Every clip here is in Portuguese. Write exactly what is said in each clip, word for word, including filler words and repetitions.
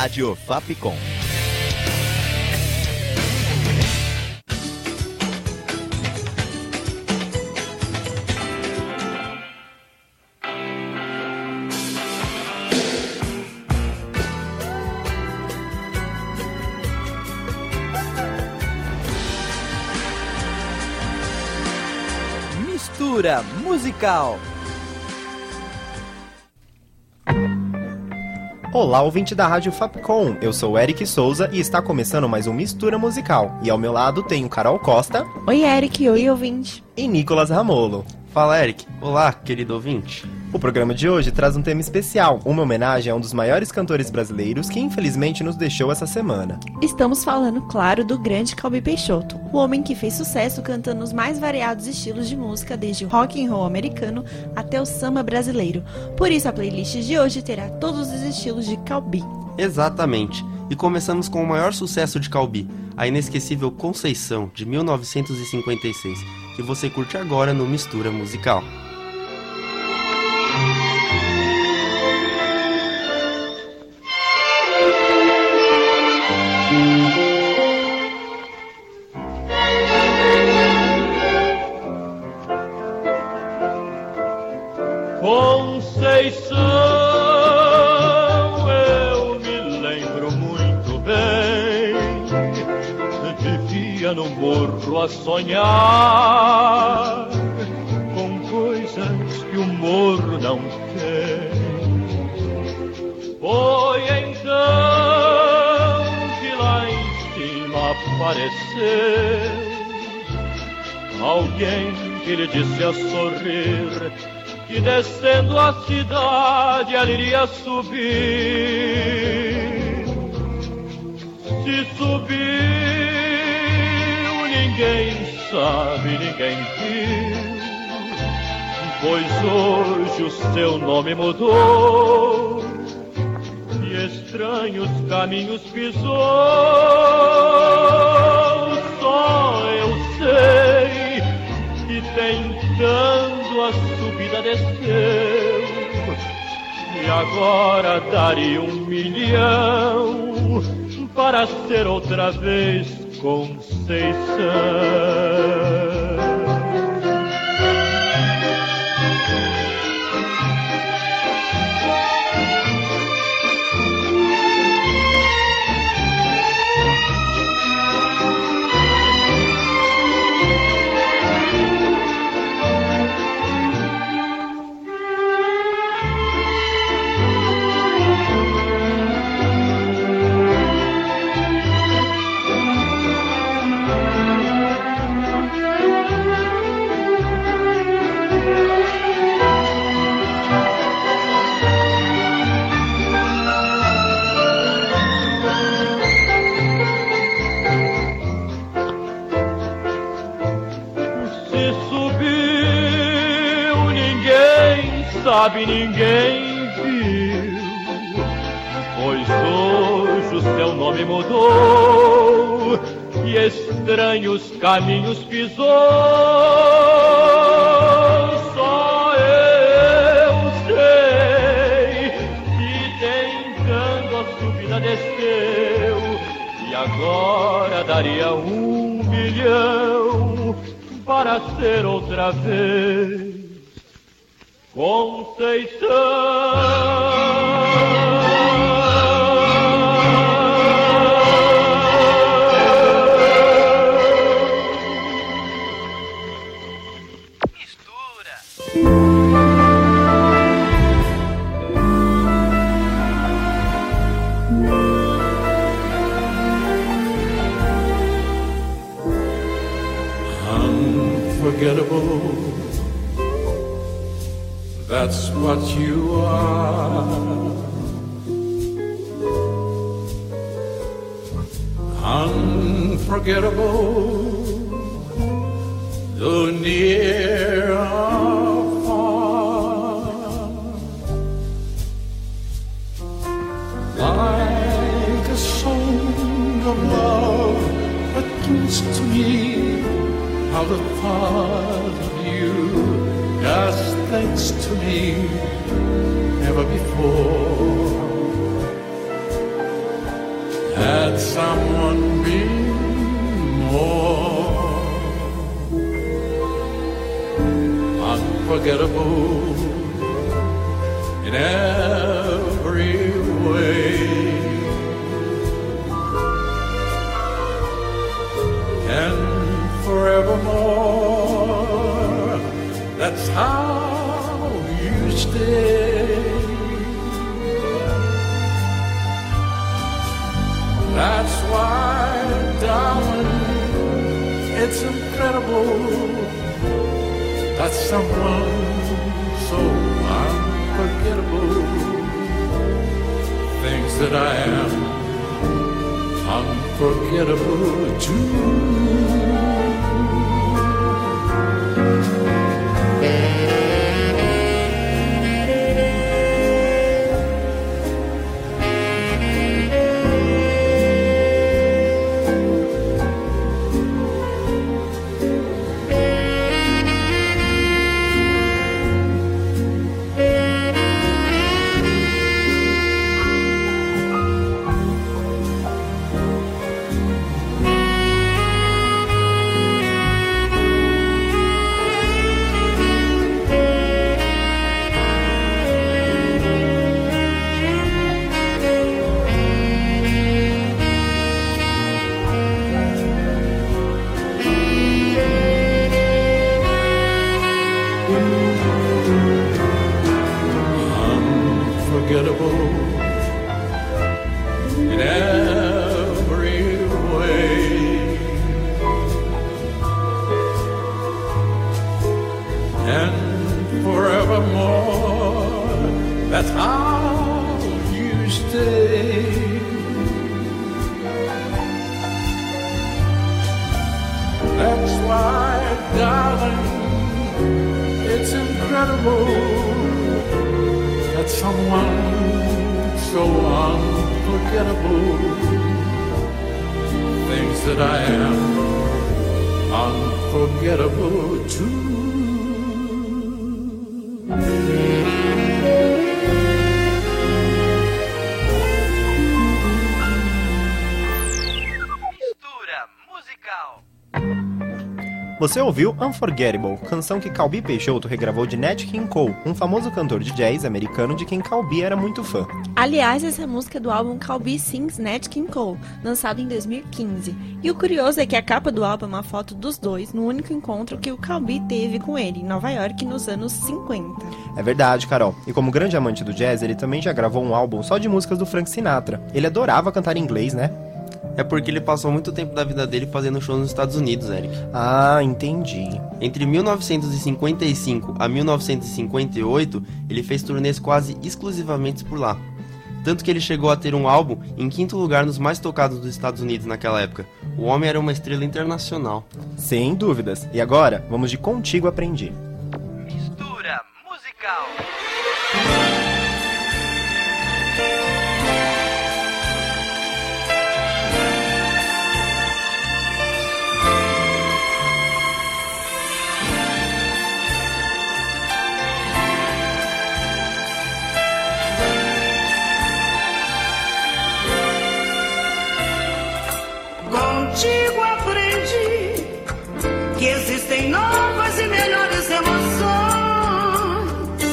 Rádio Fapcom. Mistura musical. Olá, ouvinte da Rádio Fapcom, eu sou Eric Souza e está começando mais um Mistura Musical. E ao meu lado tenho Carol Costa. Oi, Eric. Oi, ouvinte. E Nicolas Ramolo. Fala, Eric. Olá, querido ouvinte. O programa de hoje traz um tema especial, uma homenagem a um dos maiores cantores brasileiros que infelizmente nos deixou essa semana. Estamos falando, claro, do grande Calbi Peixoto, o homem que fez sucesso cantando os mais variados estilos de música, desde o rock and roll americano até o samba brasileiro. Por isso a playlist de hoje terá todos os estilos de Calbi. Exatamente. E começamos com o maior sucesso de Calbi, a inesquecível Conceição, de mil novecentos e cinquenta e seis, que você curte agora no Mistura Musical. Conceição, eu me lembro muito bem, vivia no morro a sonhar com coisas que o morro não tem. Foi então que lá em cima apareceu alguém que lhe disse a sorrir que descendo a cidade ela iria subir. Se subiu, ninguém sabe, ninguém viu, pois hoje o seu nome mudou e estranhos caminhos pisou. Só eu sei que tentando a subida desceu, e agora daria um milhão para ser outra vez Conceição. Sabe, ninguém viu, pois hoje o seu nome mudou e estranhos caminhos pisou. Só eu sei que tentando a subida desceu, e agora daria um milhão para ser outra vez Conceição. Unforgettable, that's what you are. Unforgettable, though near or far. Like a song of love that comes to me, how the thought of you does things to me never before. someone be more unforgettable in every way, and forevermore, that's how you stay. That's why, darling, it's incredible that someone so unforgettable thinks that I am unforgettable too. Unforgettable in every way, and forevermore, that's how you stay. That's why, darling, it's incredible that someone so unforgettable thinks that I am unforgettable too. Mistura musical. Você ouviu Unforgettable, canção que Calbi Peixoto regravou de Nat King Cole, um famoso cantor de jazz americano de quem Calbi era muito fã. Aliás, essa é a música do álbum Calbi Sings Nat King Cole, lançado em dois mil e quinze. E o curioso é que a capa do álbum é uma foto dos dois no único encontro que o Calbi teve com ele, em Nova York, nos anos cinquenta. É verdade, Carol. E como grande amante do jazz, ele também já gravou um álbum só de músicas do Frank Sinatra. Ele adorava cantar em inglês, né? É porque ele passou muito tempo da vida dele fazendo shows nos Estados Unidos, Eric. Ah, entendi. Entre mil novecentos e cinquenta e cinco a mil novecentos e cinquenta e oito, ele fez turnês quase exclusivamente por lá. Tanto que ele chegou a ter um álbum em quinto lugar nos mais tocados dos Estados Unidos naquela época. O homem era uma estrela internacional. Sem dúvidas. E agora, vamos de Contigo Aprendi. Mistura musical. Contigo aprendi que existem novas e melhores emoções.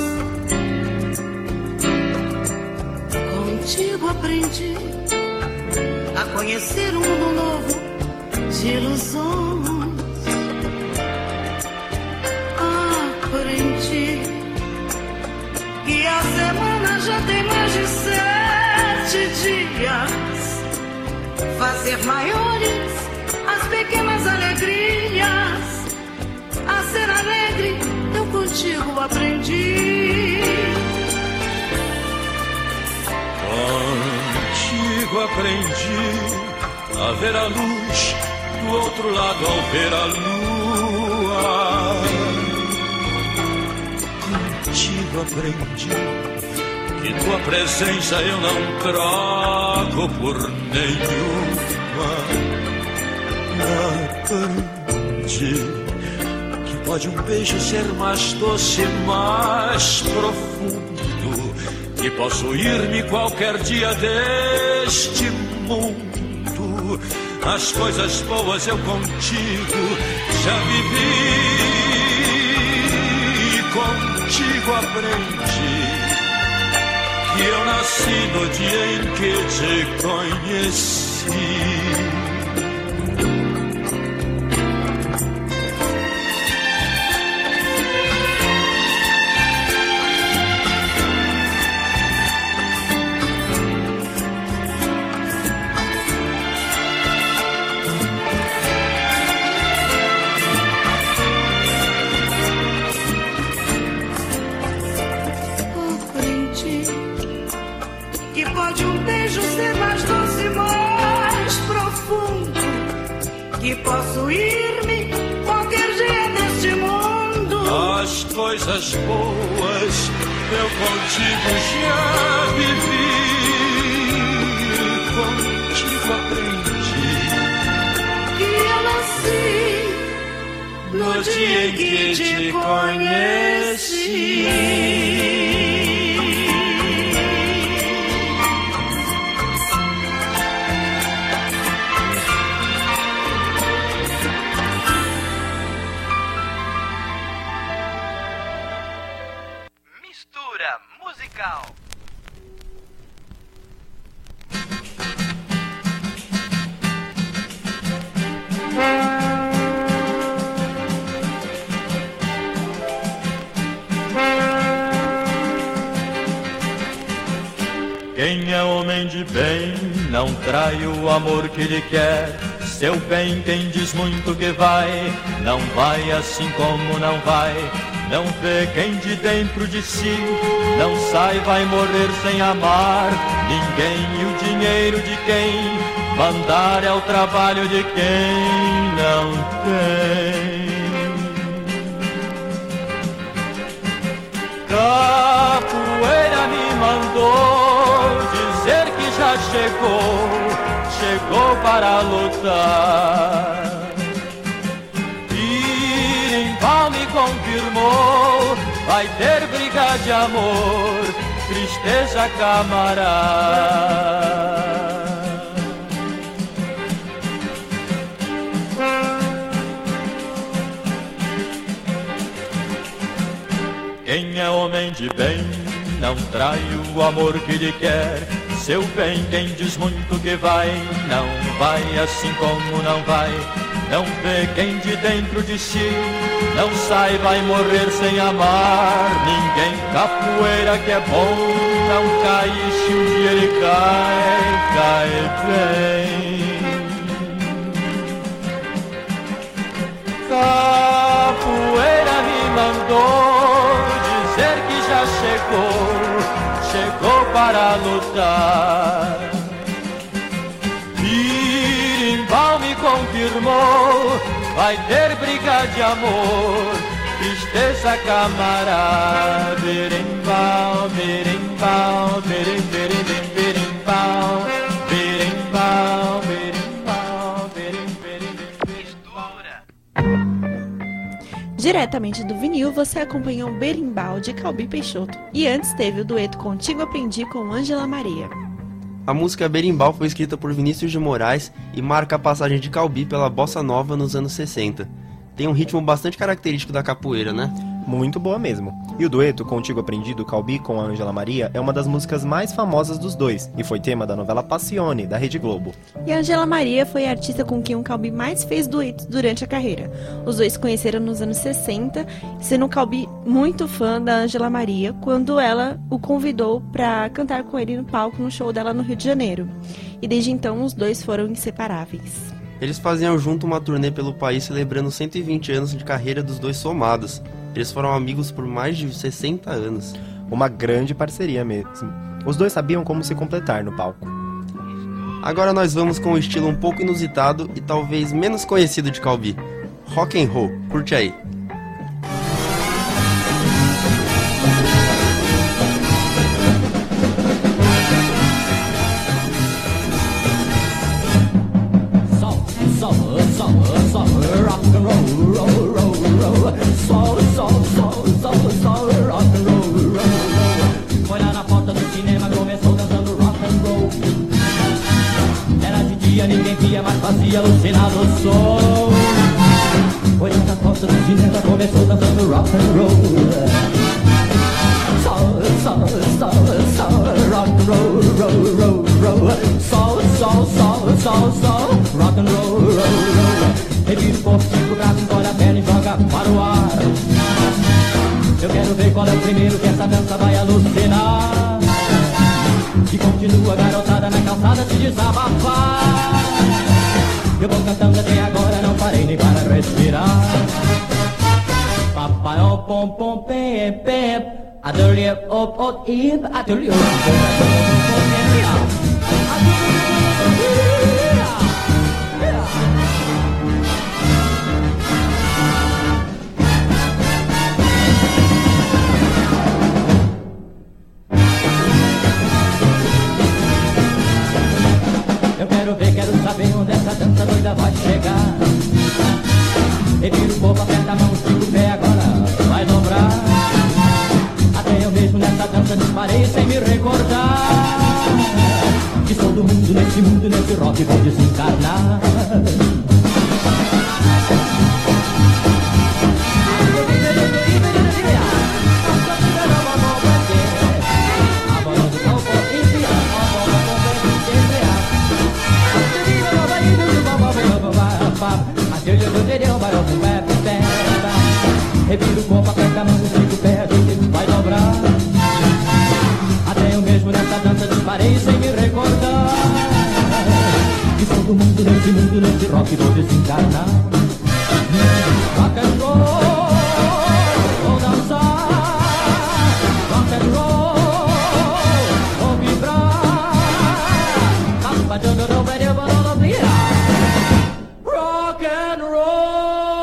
Contigo aprendi a conhecer um mundo novo de ilusões. Aprendi que a semana já tem mais de sete dias. Fazer maiores as pequenas alegrias. A ser alegre eu contigo aprendi. Contigo aprendi a ver a luz do outro lado ao ver a lua. Contigo aprendi que tua presença eu não troco por nenhuma. Aprendi que pode um beijo ser mais doce, mais profundo, que posso ir-me qualquer dia deste mundo as coisas boas eu contigo já vivi, contigo aprendi que eu nasci no dia em que te conheci. Que posso ir-me qualquer dia deste mundo. As coisas boas eu contigo já vivi, contigo aprendi que eu nasci no dia em que te conheci. Musical. Quem é homem de bem não trai o amor que lhe quer. Seu bem quem diz muito que vai, não vai assim como não vai. Não vê quem de dentro de si não sai, vai morrer sem amar ninguém. E o dinheiro de quem mandar é o trabalho de quem não tem. Capoeira me mandou dizer que já chegou, chegou para lutar. Birimbau me confirmou, vai ter briga de amor, tristeza camarada. Quem é homem de bem não trai o amor que lhe quer. Seu bem quem diz muito que vai, não vai assim como não vai. Não vê quem de dentro de si não sai, vai morrer sem amar ninguém. Capoeira que é bom não cai, se um dia ele cai, cai bem. Capoeira me mandou dizer que já chegou, chegou para lutar. Birimbau me confirmou, vai ter briga de amor, tristeza camarada. Birimbau, birimbau, birim, birim, birimbau, birimbau, birimbau, birim, birim, birimbau. Diretamente do vinil, você acompanhou Berimbau de Calbi Peixoto. E antes teve o dueto Contigo Aprendi com Ângela Maria. A música Berimbau foi escrita por Vinícius de Moraes e marca a passagem de Calbi pela bossa nova nos anos sessenta. Tem um ritmo bastante característico da capoeira, né? Muito boa mesmo. E o dueto Contigo Aprendi do Calbi com a Ângela Maria é uma das músicas mais famosas dos dois e foi tema da novela Passione, da Rede Globo. E a Ângela Maria foi a artista com quem o Calbi mais fez duetos durante a carreira. Os dois se conheceram nos anos sessenta, sendo o Calbi muito fã da Ângela Maria quando ela o convidou para cantar com ele no palco no show dela no Rio de Janeiro. E desde então os dois foram inseparáveis. Eles faziam junto uma turnê pelo país celebrando cento e vinte anos de carreira dos dois somados. Eles foram amigos por mais de sessenta anos. Uma grande parceria mesmo. Os dois sabiam como se completar no palco. Agora nós vamos com um estilo um pouco inusitado e talvez menos conhecido de Calbi. Rock and roll, curte aí. Foi lá na porta do cinema, começou dançando rock and roll. Era de dia, ninguém via, mas fazia e alucinado sou. Foi na porta do cinema, começou dançando rock and roll. Sol, sol, sol, sol, rock and roll, roll, roll, roll. Sol, sol, sol, sol, sol, rock and roll, roll, roll. Revira o corpo, cinco braços, encolhe a perna e joga para o ar. Eu quero ver qual é o primeiro que essa dança vai alucinar. E continua a garotada na calçada se desabafar. Eu vou cantando até agora, não parei nem para respirar. Papai, oh, pom, pom, pem, pem. Adorei, oh, oh, ib, adorei, oh, eu quero ver, quero saber onde essa dança doida vai chegar. Revira o corpo, aperta a mão, estica o pé, agora vai dobrar. Até eu mesmo nessa dança disparei sem me recordar que sou do mundo, nesse mundo, nesse rock vou desencarnar. Revira o corpo, aperta a mão, estica o pé, a gente vai dobrar. Até eu mesmo nessa dança disparei sem me recordar que sou do mundo, nesse mundo, nesse rock vou desencarnar. Rock and roll, vou dançar. Rock and roll, vou vibrar. Rock and roll.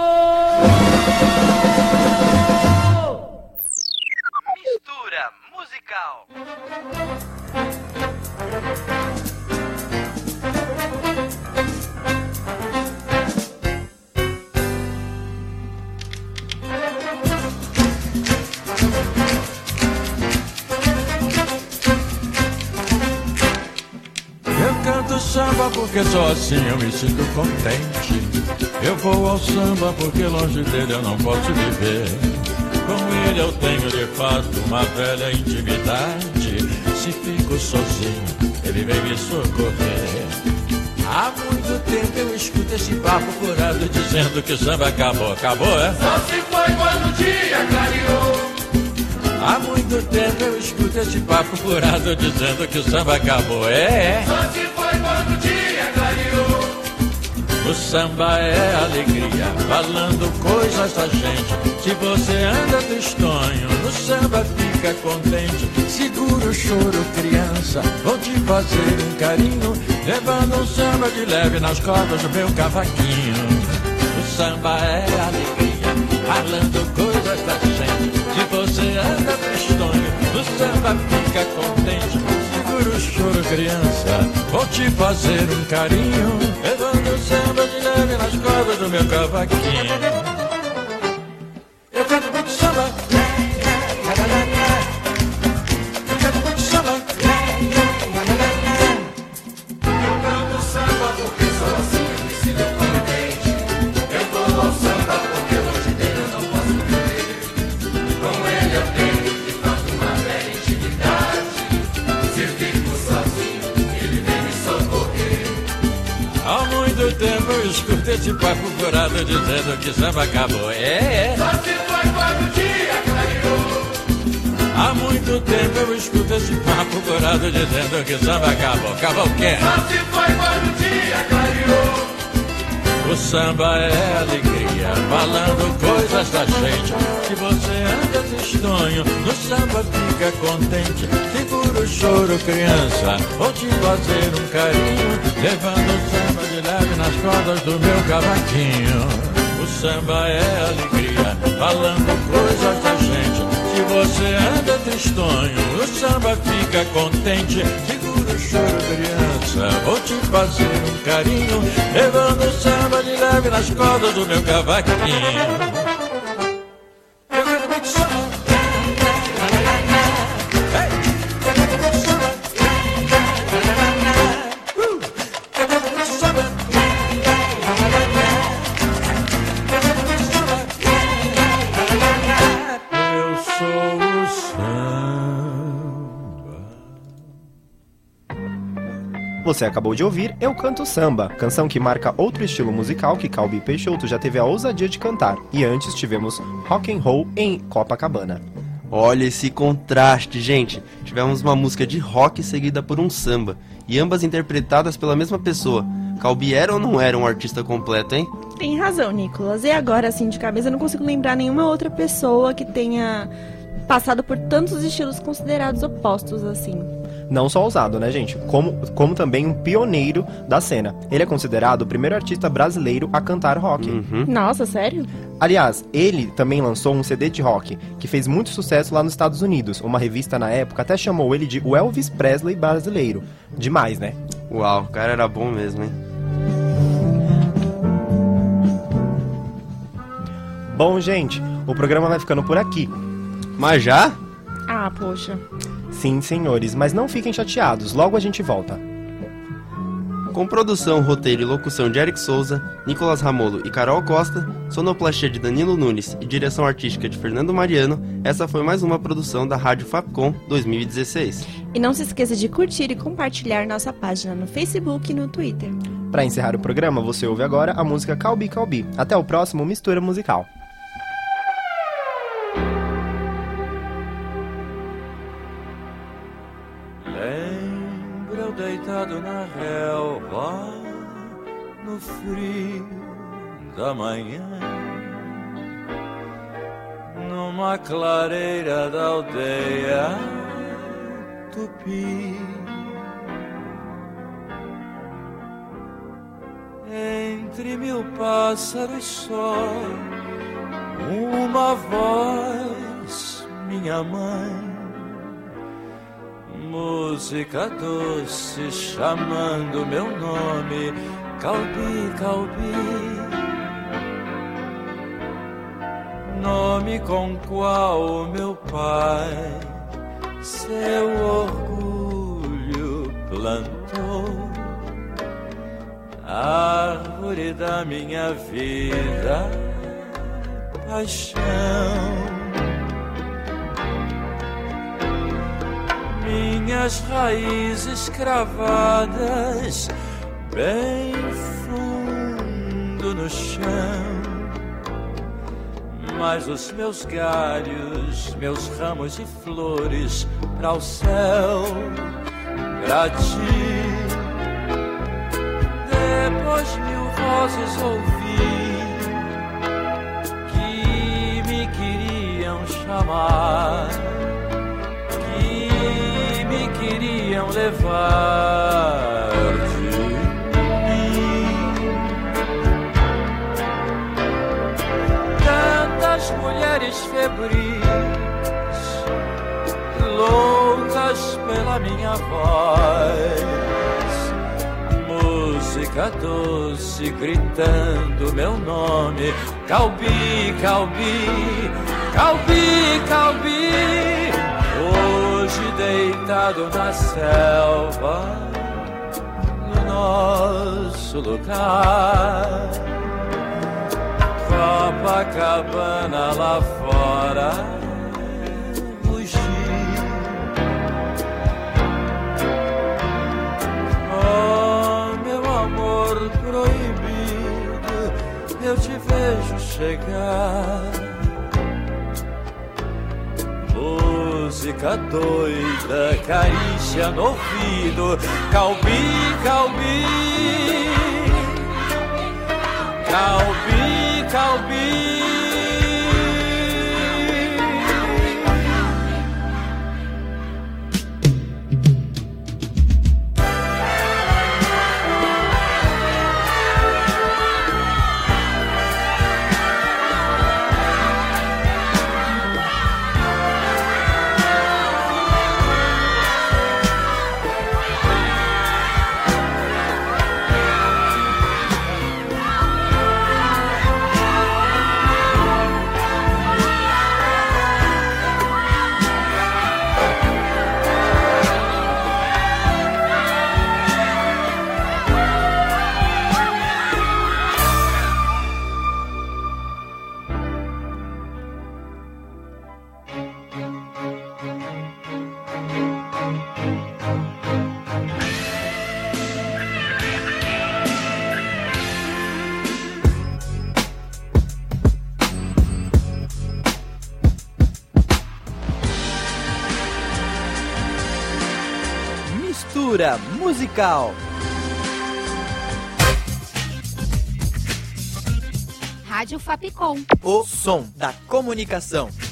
Samba porque só assim eu me sinto contente. Eu vou ao samba porque longe dele eu não posso viver. Com ele eu tenho de fato uma velha intimidade. Se fico sozinho, ele vem me socorrer. Há muito tempo eu escuto esse papo furado dizendo que o samba acabou. Acabou, é? Só se foi quando o dia clareou. Há muito tempo eu escuto esse papo furado dizendo que o samba acabou. É, é. Só se foi quando o dia clareou. O samba é alegria, falando coisas da gente. Se você anda tristonho, no samba fica contente. Segura o choro, criança, vou te fazer um carinho, levando um samba de leve nas cordas do meu cavaquinho. O samba é alegria, falando coisas da gente. Se você anda tristonho, no samba fica contente. Segura o choro, criança, vou te fazer um carinho, levando o samba de leve nas cordas do meu cavaquinho. Eu canto muito samba, eu canto muito samba, eu canto samba porque sou assim, eu me sinto contente. Eu vou ao samba porque longe dele eu não posso viver. Com ele eu tenho de fato uma velha intimidade. Se fico sozinho, ele vem me socorrer. há muito tempo eu escuto esse papo furado dizendo que samba acabou. É, é. Só se foi quando o dia clareou. Há muito tempo eu escuto esse papo furado dizendo que samba acabou. Acabou o quê? Só se foi quando o dia clareou. O samba é alegria, falando coisas da gente. Se você anda tristonho, no samba fica contente. Segura o choro, criança, vou te fazer um carinho, levando o samba de leve nas cordas do meu cavaquinho. O samba é alegria, falando coisas da gente. Se você anda tristonho, no samba fica contente. Segura o choro, criança, vou te fazer um carinho, levando o samba de leve nas cordas do meu cavaquinho. Eu quero muito samba. Eu quero muito samba. Você acabou de ouvir Eu Canto Samba, canção que marca outro estilo musical que Calbi Peixoto já teve a ousadia de cantar. E antes tivemos Rock and Roll em Copacabana. Olha esse contraste, gente. Tivemos uma música de rock seguida por um samba, e ambas interpretadas pela mesma pessoa. Calbi era ou não era um artista completo, hein? Tem razão, Nicolas. E agora, assim, de cabeça, eu não consigo lembrar nenhuma outra pessoa que tenha passado por tantos estilos considerados opostos, assim. Não só ousado, né, gente? Como, como também um pioneiro da cena. Ele é considerado o primeiro artista brasileiro a cantar rock. Uhum. Nossa, sério? Aliás, ele também lançou um C D de rock, que fez muito sucesso lá nos Estados Unidos. Uma revista na época até chamou ele de o Elvis Presley brasileiro. Demais, né? Uau, o cara era bom mesmo, hein? Bom, gente, o programa vai ficando por aqui. Mas já? Ah, poxa. Sim, senhores, mas não fiquem chateados, logo a gente volta. Com produção, roteiro e locução de Eric Souza, Nicolas Ramolo e Carol Costa, sonoplastia de Danilo Nunes e direção artística de Fernando Mariano, essa foi mais uma produção da Rádio Fapcom dois mil e dezesseis. E não se esqueça de curtir e compartilhar nossa página no Facebook e no Twitter. Para encerrar o programa, você ouve agora a música Calbi Calbi. Até o próximo Mistura Musical. Deitado na relva, no frio da manhã, numa clareira da aldeia Tupi, entre mil pássaros só, uma voz, minha mãe, música doce chamando meu nome, Calbi, Calbi. Nome com qual meu pai seu orgulho plantou, árvore da minha vida, paixão. Minhas raízes cravadas bem fundo no chão, mas os meus galhos, meus ramos de flores para o céu, pra ti. Depois mil vozes ouvi que me queriam chamar, queriam levar de mim. Tantas mulheres febris, loucas pela minha voz, música doce gritando meu nome, Calbi, Calbi, Calbi, Calbi. Hoje deitado na selva, no nosso lugar, Copacabana lá fora, fugir. Oh, meu amor proibido, eu te vejo chegar. Música doida, carícia no ouvido, Calbi, Calbi, Calbi, Calbi. Mistura musical. Rádio Fapcom. O som da comunicação.